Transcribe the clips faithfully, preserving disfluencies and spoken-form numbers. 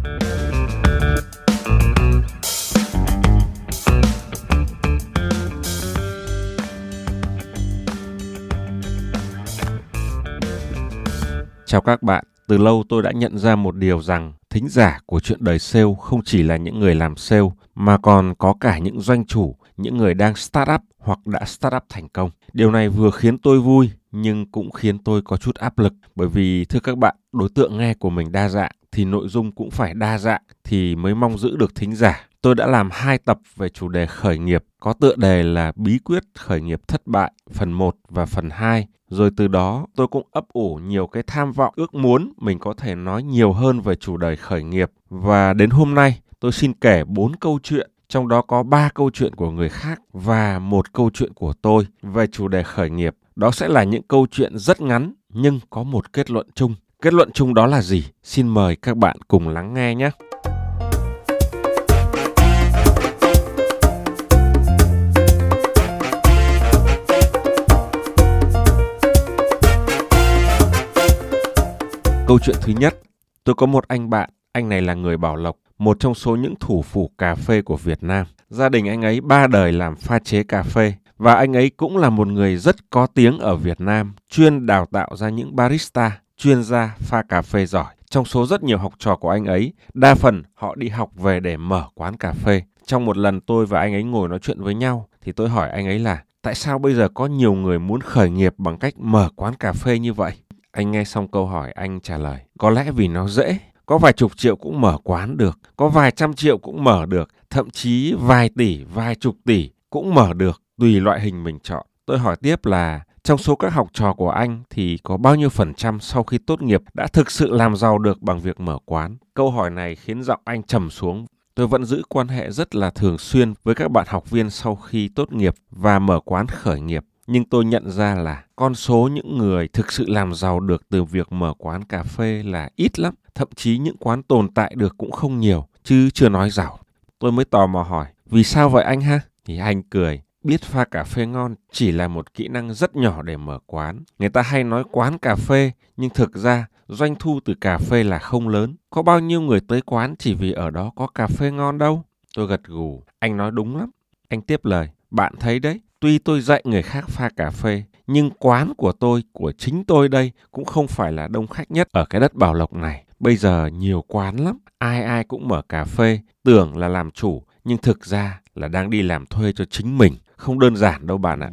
Chào các bạn, từ lâu tôi đã nhận ra một điều rằng thính giả của chuyện đời sale không chỉ là những người làm sale mà còn có cả những doanh chủ, những người đang start up hoặc đã start up thành công. Điều này vừa khiến tôi vui nhưng cũng khiến tôi có chút áp lực, bởi vì thưa các bạn, đối tượng nghe của mình đa dạng thì nội dung cũng phải đa dạng thì mới mong giữ được thính giả. Tôi đã làm hai tập về chủ đề khởi nghiệp, có tựa đề là Bí quyết khởi nghiệp thất bại phần một và phần hai. Rồi từ đó tôi cũng ấp ủ nhiều cái tham vọng, ước muốn mình có thể nói nhiều hơn về chủ đề khởi nghiệp. Và đến hôm nay tôi xin kể bốn câu chuyện, trong đó có ba câu chuyện của người khác và một câu chuyện của tôi về chủ đề khởi nghiệp. Đó sẽ là những câu chuyện rất ngắn nhưng có một kết luận chung. Kết luận chung đó là gì? Xin mời các bạn cùng lắng nghe nhé. Câu chuyện thứ nhất, tôi có một anh bạn, anh này là người Bảo Lộc, một trong số những thủ phủ cà phê của Việt Nam. Gia đình anh ấy ba đời làm pha chế cà phê và anh ấy cũng là một người rất có tiếng ở Việt Nam, chuyên đào tạo ra những barista, chuyên gia pha cà phê giỏi. Trong số rất nhiều học trò của anh ấy, đa phần họ đi học về để mở quán cà phê. Trong một lần tôi và anh ấy ngồi nói chuyện với nhau thì tôi hỏi anh ấy là tại sao bây giờ có nhiều người muốn khởi nghiệp bằng cách mở quán cà phê như vậy? Anh nghe xong câu hỏi, anh trả lời, có lẽ vì nó dễ, có vài chục triệu cũng mở quán được, có vài trăm triệu cũng mở được, thậm chí vài tỷ, vài chục tỷ cũng mở được, tùy loại hình mình chọn. Tôi hỏi tiếp là, trong số các học trò của anh thì có bao nhiêu phần trăm sau khi tốt nghiệp đã thực sự làm giàu được bằng việc mở quán? Câu hỏi này khiến giọng anh trầm xuống. Tôi vẫn giữ quan hệ rất là thường xuyên với các bạn học viên sau khi tốt nghiệp và mở quán khởi nghiệp. Nhưng tôi nhận ra là con số những người thực sự làm giàu được từ việc mở quán cà phê là ít lắm. Thậm chí những quán tồn tại được cũng không nhiều, chứ chưa nói giàu. Tôi mới tò mò hỏi, vì sao vậy anh ha? Thì anh cười, biết pha cà phê ngon chỉ là một kỹ năng rất nhỏ để mở quán. Người ta hay nói quán cà phê, nhưng thực ra doanh thu từ cà phê là không lớn. Có bao nhiêu người tới quán chỉ vì ở đó có cà phê ngon đâu? Tôi gật gù, anh nói đúng lắm. Anh tiếp lời, bạn thấy đấy. Tuy tôi dạy người khác pha cà phê, nhưng quán của tôi, của chính tôi đây cũng không phải là đông khách nhất ở cái đất Bảo Lộc này. Bây giờ nhiều quán lắm, ai ai cũng mở cà phê, tưởng là làm chủ, nhưng thực ra là đang đi làm thuê cho chính mình. Không đơn giản đâu bạn ạ.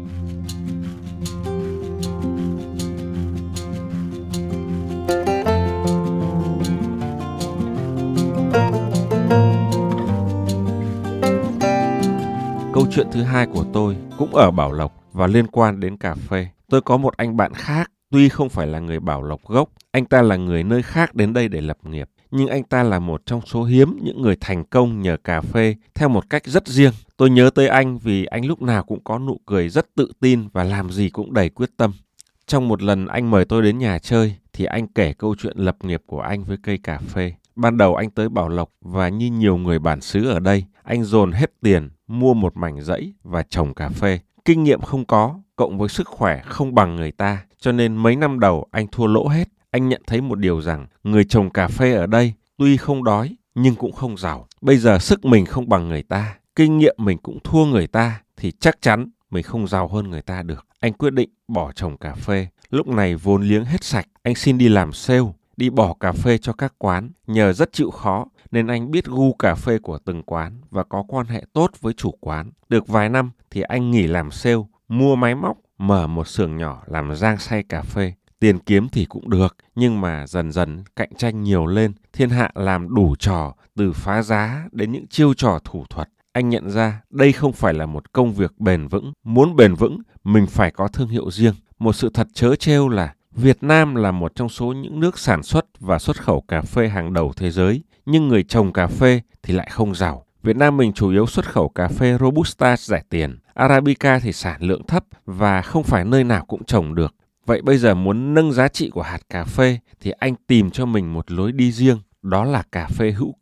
Câu chuyện thứ hai của tôi cũng ở Bảo Lộc và liên quan đến cà phê. Tôi có một anh bạn khác, tuy không phải là người Bảo Lộc gốc, anh ta là người nơi khác đến đây để lập nghiệp. Nhưng anh ta là một trong số hiếm những người thành công nhờ cà phê theo một cách rất riêng. Tôi nhớ tới anh vì anh lúc nào cũng có nụ cười rất tự tin và làm gì cũng đầy quyết tâm. Trong một lần anh mời tôi đến nhà chơi thì anh kể câu chuyện lập nghiệp của anh với cây cà phê. Ban đầu anh tới Bảo Lộc và như nhiều người bản xứ ở đây, anh dồn hết tiền mua một mảnh dãy và trồng cà phê. Kinh nghiệm không có, cộng với sức khỏe không bằng người ta, cho nên mấy năm đầu anh thua lỗ hết. Anh nhận thấy một điều rằng người trồng cà phê ở đây tuy không đói nhưng cũng không giàu. Bây giờ sức mình không bằng người ta, kinh nghiệm mình cũng thua người ta thì chắc chắn mình không giàu hơn người ta được. Anh quyết định bỏ trồng cà phê. Lúc này vốn liếng hết sạch, anh xin đi làm sale, đi bỏ cà phê cho các quán. Nhờ rất chịu khó nên anh biết gu cà phê của từng quán và có quan hệ tốt với chủ quán. Được vài năm thì anh nghỉ làm sale, mua máy móc, mở một xưởng nhỏ làm rang xay cà phê. Tiền kiếm thì cũng được, nhưng mà dần dần cạnh tranh nhiều lên, thiên hạ làm đủ trò, từ phá giá đến những chiêu trò thủ thuật. Anh nhận ra đây không phải là một công việc bền vững. Muốn bền vững, mình phải có thương hiệu riêng. Một sự thật trớ trêu là Việt Nam là một trong số những nước sản xuất và xuất khẩu cà phê hàng đầu thế giới, nhưng người trồng cà phê thì lại không giàu. Việt Nam mình chủ yếu xuất khẩu cà phê Robusta rẻ tiền, Arabica thì sản lượng thấp và không phải nơi nào cũng trồng được. Vậy bây giờ muốn nâng giá trị của hạt cà phê thì anh tìm cho mình một lối đi riêng, đó là cà phê hữu cơ.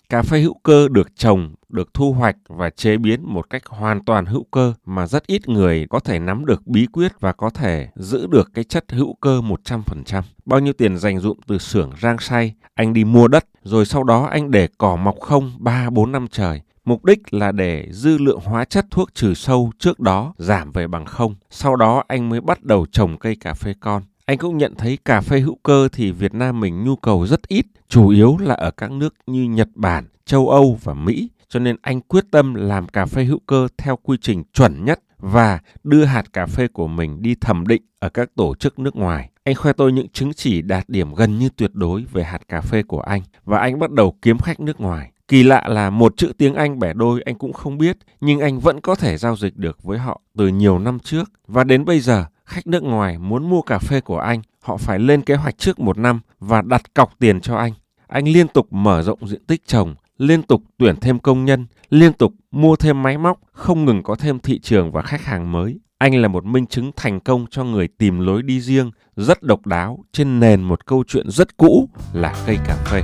Cà phê hữu cơ được trồng, được thu hoạch và chế biến một cách hoàn toàn hữu cơ mà rất ít người có thể nắm được bí quyết và có thể giữ được cái chất hữu cơ một trăm phần trăm. Bao nhiêu tiền dành dụm từ xưởng rang xay, anh đi mua đất, rồi sau đó anh để cỏ mọc không ba bốn năm trời. Mục đích là để dư lượng hóa chất thuốc trừ sâu trước đó giảm về bằng không. Sau đó anh mới bắt đầu trồng cây cà phê con. Anh cũng nhận thấy cà phê hữu cơ thì Việt Nam mình nhu cầu rất ít, chủ yếu là ở các nước như Nhật Bản, châu Âu và Mỹ. Cho nên anh quyết tâm làm cà phê hữu cơ theo quy trình chuẩn nhất và đưa hạt cà phê của mình đi thẩm định ở các tổ chức nước ngoài. Anh khoe tôi những chứng chỉ đạt điểm gần như tuyệt đối về hạt cà phê của anh và anh bắt đầu kiếm khách nước ngoài. Kỳ lạ là một chữ tiếng Anh bẻ đôi anh cũng không biết, nhưng anh vẫn có thể giao dịch được với họ từ nhiều năm trước. Và đến bây giờ, khách nước ngoài muốn mua cà phê của anh, họ phải lên kế hoạch trước một năm và đặt cọc tiền cho anh. Anh liên tục mở rộng diện tích trồng, liên tục tuyển thêm công nhân, liên tục mua thêm máy móc, không ngừng có thêm thị trường và khách hàng mới. Anh là một minh chứng thành công cho người tìm lối đi riêng, rất độc đáo trên nền một câu chuyện rất cũ là cây cà phê.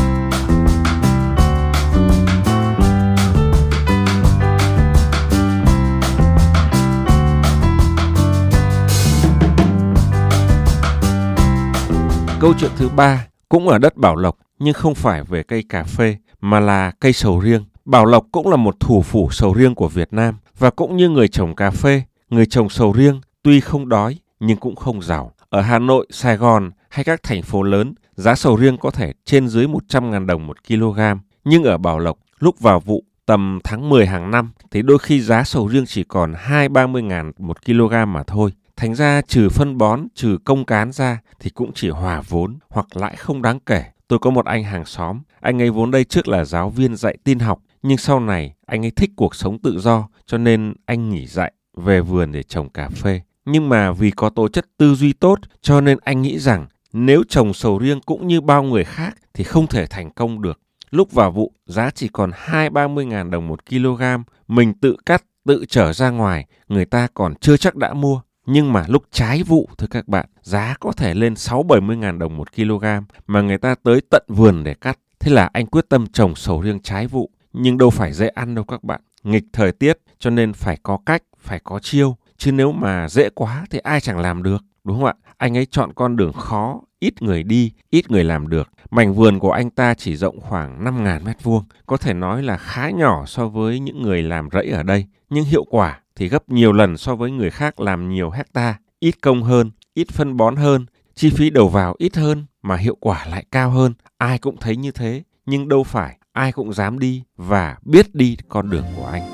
Câu chuyện thứ ba cũng ở đất Bảo Lộc nhưng không phải về cây cà phê mà là cây sầu riêng. Bảo Lộc cũng là một thủ phủ sầu riêng của Việt Nam và cũng như người trồng cà phê, người trồng sầu riêng tuy không đói nhưng cũng không giàu. Ở Hà Nội, Sài Gòn hay các thành phố lớn, giá sầu riêng có thể trên dưới một trăm nghìn đồng một kg. Nhưng ở Bảo Lộc, lúc vào vụ tầm tháng mười hàng năm thì đôi khi giá sầu riêng chỉ còn hai ba mươi nghìn một kg mà thôi. Thành ra trừ phân bón, trừ công cán ra thì cũng chỉ hòa vốn hoặc lãi không đáng kể. Tôi có một anh hàng xóm, anh ấy vốn đây trước là giáo viên dạy tin học, nhưng sau này anh ấy thích cuộc sống tự do cho nên anh nghỉ dạy, về vườn để trồng cà phê. Nhưng mà vì có tố chất tư duy tốt cho nên anh nghĩ rằng nếu trồng sầu riêng cũng như bao người khác thì không thể thành công được. Lúc vào vụ giá chỉ còn hai ba mươi nghìn đồng một kg, mình tự cắt, tự chở ra ngoài, người ta còn chưa chắc đã mua. Nhưng mà lúc trái vụ thưa các bạn, giá có thể lên sáu bảy mươi nghìn đồng một kg mà người ta tới tận vườn để cắt. Thế là anh quyết tâm trồng sầu riêng trái vụ. Nhưng đâu phải dễ ăn đâu các bạn. Nghịch thời tiết cho nên phải có cách, phải có chiêu. Chứ nếu mà dễ quá thì ai chẳng làm được, đúng không ạ? Anh ấy chọn con đường khó, ít người đi, ít người làm được. Mảnh vườn của anh ta chỉ rộng khoảng năm nghìn mét vuông. Có thể nói là khá nhỏ so với những người làm rẫy ở đây. Nhưng hiệu quả thì gấp nhiều lần so với người khác làm nhiều hecta, ít công hơn, ít phân bón hơn, chi phí đầu vào ít hơn mà hiệu quả lại cao hơn. Ai cũng thấy như thế, nhưng đâu phải ai cũng dám đi và biết đi con đường của anh.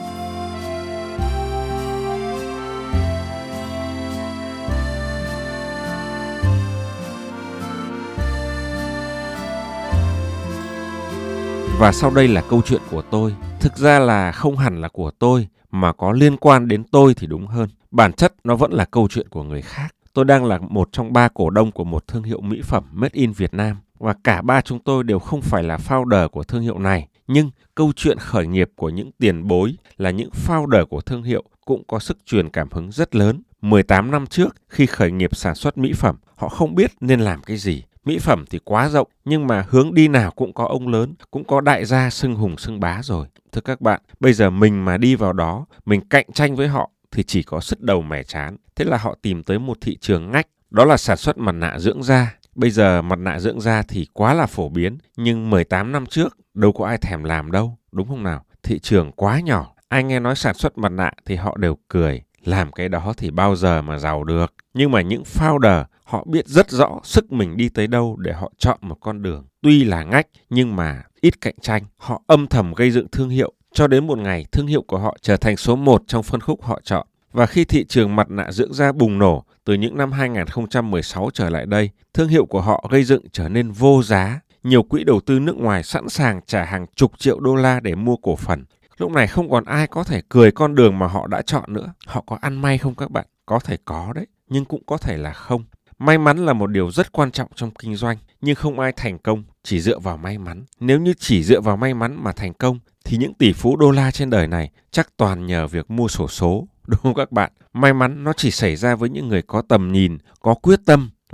Và sau đây là câu chuyện của tôi. Thực ra là không hẳn là của tôi, mà có liên quan đến tôi thì đúng hơn. Bản chất nó vẫn là câu chuyện của người khác. Tôi đang là một trong ba cổ đông của một thương hiệu mỹ phẩm Made in Việt Nam. Và cả ba chúng tôi đều không phải là founder của thương hiệu này. Nhưng câu chuyện khởi nghiệp của những tiền bối là những founder của thương hiệu cũng có sức truyền cảm hứng rất lớn. mười tám năm trước khi khởi nghiệp sản xuất mỹ phẩm, họ không biết nên làm cái gì. Mỹ phẩm thì quá rộng, nhưng mà hướng đi nào cũng có ông lớn, cũng có đại gia xưng hùng xưng bá rồi. Thưa các bạn, bây giờ mình mà đi vào đó, mình cạnh tranh với họ thì chỉ có sứt đầu mẻ trán. Thế là họ tìm tới một thị trường ngách, đó là sản xuất mặt nạ dưỡng da. Bây giờ mặt nạ dưỡng da thì quá là phổ biến, nhưng mười tám năm trước đâu có ai thèm làm đâu, đúng không nào? Thị trường quá nhỏ, ai nghe nói sản xuất mặt nạ thì họ đều cười. Làm cái đó thì bao giờ mà giàu được. Nhưng mà những founder, họ biết rất rõ sức mình đi tới đâu để họ chọn một con đường. Tuy là ngách nhưng mà ít cạnh tranh. Họ âm thầm gây dựng thương hiệu. Cho đến một ngày thương hiệu của họ trở thành số một trong phân khúc họ chọn. Và khi thị trường mặt nạ dưỡng da bùng nổ từ những năm hai không một sáu trở lại đây, thương hiệu của họ gây dựng trở nên vô giá. Nhiều quỹ đầu tư nước ngoài sẵn sàng trả hàng chục triệu đô la để mua cổ phần. Lúc này không còn ai có thể cười con đường mà họ đã chọn nữa. Họ có ăn may không các bạn? Có thể có đấy, nhưng cũng có thể là không. May mắn là một điều rất quan trọng trong kinh doanh, nhưng không ai thành công chỉ dựa vào may mắn. Nếu như chỉ dựa vào may mắn mà thành công, thì những tỷ phú đô la trên đời này chắc toàn nhờ việc mua xổ số, đúng không các bạn? May mắn nó chỉ xảy ra với những người có tầm nhìn, có quyết tâm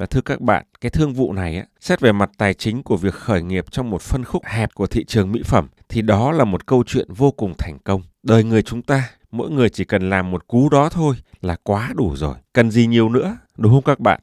Và thưa các bạn, cái thương vụ này á, xét về mặt tài chính của việc khởi nghiệp trong một phân khúc hẹp của thị trường mỹ phẩm thì đó là một câu chuyện vô cùng thành công. Đời người chúng ta, mỗi người chỉ cần làm một cú đó thôi là quá đủ rồi. Cần gì nhiều nữa, đúng không các bạn?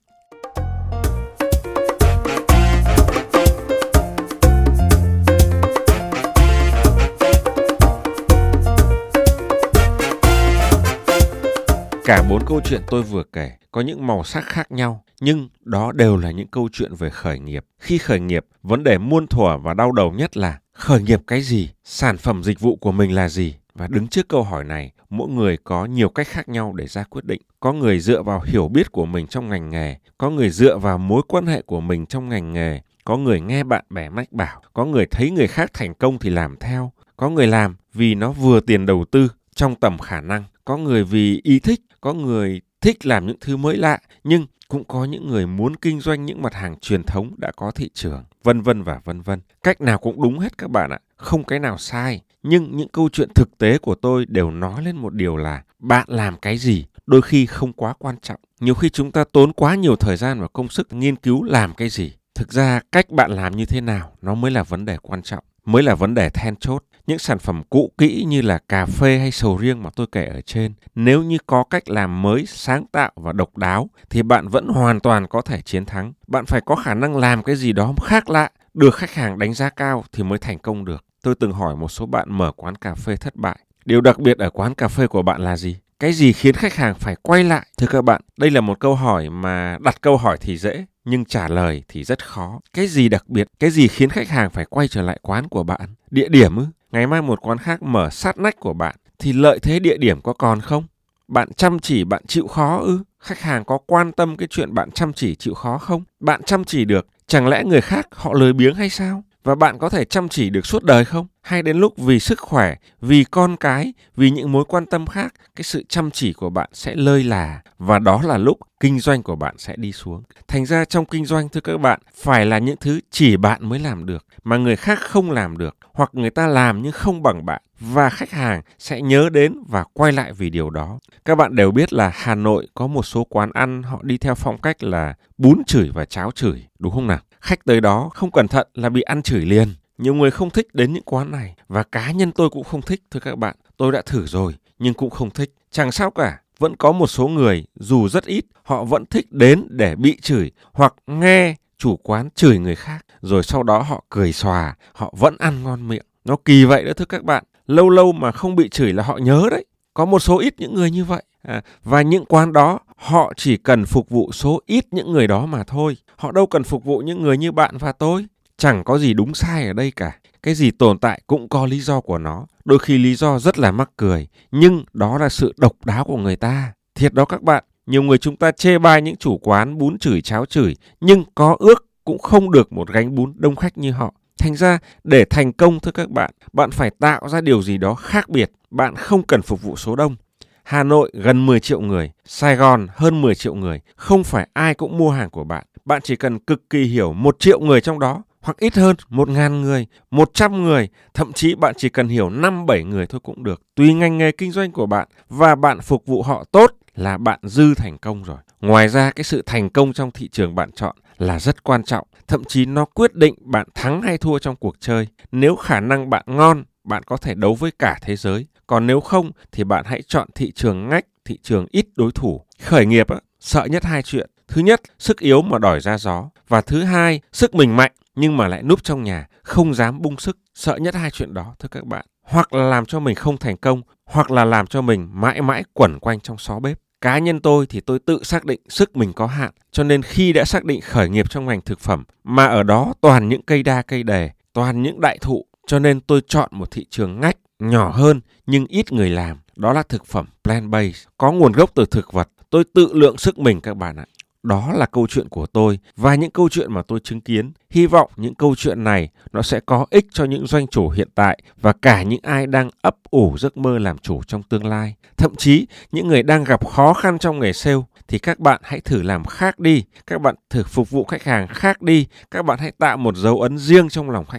Cả bốn câu chuyện tôi vừa kể có những màu sắc khác nhau, nhưng đó đều là những câu chuyện về khởi nghiệp. Khi khởi nghiệp, vấn đề muôn thuở và đau đầu nhất là khởi nghiệp cái gì, sản phẩm dịch vụ của mình là gì. Và đứng trước câu hỏi này, mỗi người có nhiều cách khác nhau để ra quyết định. Có người dựa vào hiểu biết của mình trong ngành nghề, có người dựa vào mối quan hệ của mình trong ngành nghề, có người nghe bạn bè mách bảo, có người thấy người khác thành công thì làm theo, có người làm vì nó vừa tiền đầu tư trong tầm khả năng, có người vì ý thích, có người thích làm những thứ mới lạ, nhưng cũng có những người muốn kinh doanh những mặt hàng truyền thống đã có thị trường, vân vân và vân vân. Cách nào cũng đúng hết các bạn ạ, không cái nào sai. Nhưng những câu chuyện thực tế của tôi đều nói lên một điều là bạn làm cái gì đôi khi không quá quan trọng. Nhiều khi chúng ta tốn quá nhiều thời gian và công sức nghiên cứu làm cái gì. Thực ra cách bạn làm như thế nào nó mới là vấn đề quan trọng, mới là vấn đề then chốt. Những sản phẩm cũ kỹ như là cà phê hay sầu riêng mà tôi kể ở trên, nếu như có cách làm mới, sáng tạo và độc đáo thì bạn vẫn hoàn toàn có thể chiến thắng. Bạn phải có khả năng làm cái gì đó khác lạ, được khách hàng đánh giá cao thì mới thành công được. Tôi từng hỏi một số bạn mở quán cà phê thất bại, điều đặc biệt ở quán cà phê của bạn là gì? Cái gì khiến khách hàng phải quay lại? Thưa các bạn, đây là một câu hỏi mà đặt câu hỏi thì dễ, nhưng trả lời thì rất khó. Cái gì đặc biệt? Cái gì khiến khách hàng phải quay trở lại quán của bạn? Địa điểm ư? Ngày mai một quán khác mở sát nách của bạn thì lợi thế địa điểm có còn không? Bạn chăm chỉ, bạn chịu khó ư? Khách hàng có quan tâm cái chuyện bạn chăm chỉ chịu khó không? Bạn chăm chỉ được, chẳng lẽ người khác họ lười biếng hay sao? Và bạn có thể chăm chỉ được suốt đời không? Hay đến lúc vì sức khỏe, vì con cái, vì những mối quan tâm khác, cái sự chăm chỉ của bạn sẽ lơi là, và đó là lúc kinh doanh của bạn sẽ đi xuống. Thành ra trong kinh doanh, thưa các bạn, phải là những thứ chỉ bạn mới làm được, mà người khác không làm được, hoặc người ta làm nhưng không bằng bạn, và khách hàng sẽ nhớ đến và quay lại vì điều đó. Các bạn đều biết là Hà Nội có một số quán ăn họ đi theo phong cách là bún chửi và cháo chửi, đúng không nào? Khách tới đó không cẩn thận là bị ăn chửi liền. Nhiều người không thích đến những quán này, và cá nhân tôi cũng không thích, thưa các bạn. Tôi đã thử rồi nhưng cũng không thích. Chẳng sao cả, vẫn có một số người dù rất ít, họ vẫn thích đến để bị chửi hoặc nghe chủ quán chửi người khác, rồi sau đó họ cười xòa, họ vẫn ăn ngon miệng. Nó kỳ vậy đó thưa các bạn. Lâu lâu mà không bị chửi là họ nhớ đấy. Có một số ít những người như vậy. À, và những quán đó họ chỉ cần phục vụ số ít những người đó mà thôi. Họ đâu cần phục vụ những người như bạn và tôi. Chẳng có gì đúng sai ở đây cả. Cái gì tồn tại cũng có lý do của nó. Đôi khi lý do rất là mắc cười, nhưng đó là sự độc đáo của người ta. Thiệt đó các bạn. Nhiều người chúng ta chê bai những chủ quán bún chửi cháo chửi, nhưng có ước cũng không được một gánh bún đông khách như họ. Thành ra để thành công, thưa các bạn, bạn phải tạo ra điều gì đó khác biệt. Bạn không cần phục vụ số đông. Hà Nội gần mười triệu người, Sài Gòn hơn mười triệu người. Không phải ai cũng mua hàng của bạn. Bạn chỉ cần cực kỳ hiểu một triệu người trong đó, hoặc ít hơn, một ngàn người, một trăm người, thậm chí bạn chỉ cần hiểu năm bảy người thôi cũng được. Tùy ngành nghề kinh doanh của bạn, và bạn phục vụ họ tốt là bạn dư thành công rồi. Ngoài ra, cái sự thành công trong thị trường bạn chọn là rất quan trọng. Thậm chí nó quyết định bạn thắng hay thua trong cuộc chơi. Nếu khả năng bạn ngon, bạn có thể đấu với cả thế giới. Còn nếu không thì bạn hãy chọn thị trường ngách, thị trường ít đối thủ. Khởi nghiệp á, sợ nhất hai chuyện. Thứ nhất, sức yếu mà đòi ra gió. Và thứ hai, sức mình mạnh nhưng mà lại núp trong nhà, không dám bung sức. Sợ nhất hai chuyện đó, thưa các bạn. Hoặc là làm cho mình không thành công, hoặc là làm cho mình mãi mãi quẩn quanh trong xó bếp. Cá nhân tôi thì tôi tự xác định sức mình có hạn, cho nên khi đã xác định khởi nghiệp trong ngành thực phẩm, mà ở đó toàn những cây đa cây đề, toàn những đại thụ, cho nên tôi chọn một thị trường ngách, nhỏ hơn nhưng ít người làm. Đó là thực phẩm plant-based, có nguồn gốc từ thực vật. Tôi tự lượng sức mình các bạn ạ. Đó là câu chuyện của tôi và những câu chuyện mà tôi chứng kiến. Hy vọng những câu chuyện này nó sẽ có ích cho những doanh chủ hiện tại và cả những ai đang ấp ủ giấc mơ làm chủ trong tương lai. Thậm chí những người đang gặp khó khăn trong nghề sale thì các bạn hãy thử làm khác đi. Các bạn thử phục vụ khách hàng khác đi. Các bạn hãy tạo một dấu ấn riêng trong lòng khách hàng.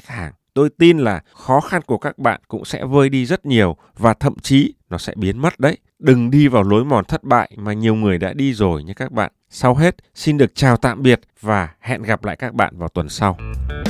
Tôi tin là khó khăn của các bạn cũng sẽ vơi đi rất nhiều và thậm chí nó sẽ biến mất đấy. Đừng đi vào lối mòn thất bại mà nhiều người đã đi rồi nhé các bạn. Sau hết, xin được chào tạm biệt và hẹn gặp lại các bạn vào tuần sau.